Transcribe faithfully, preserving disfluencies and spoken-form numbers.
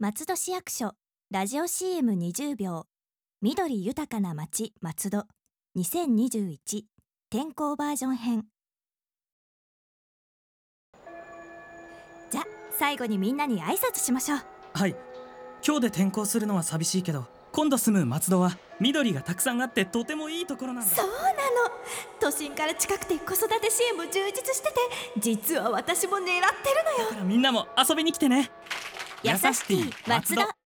松戸市役所ラジオ シーエムにじゅう 秒緑豊かな街松戸にせんにじゅういち天候バージョン編。じゃ最後にみんなに挨拶しましょう。 はい、今日で転校するのは寂しいけど、今度住む松戸は緑がたくさんあってとてもいいところなんだ。 そうなの、都心から近くて子育て支援も充実してて、実は私も狙ってるのよ。 だからみんなも遊びに来てね。 やさしティ松戸。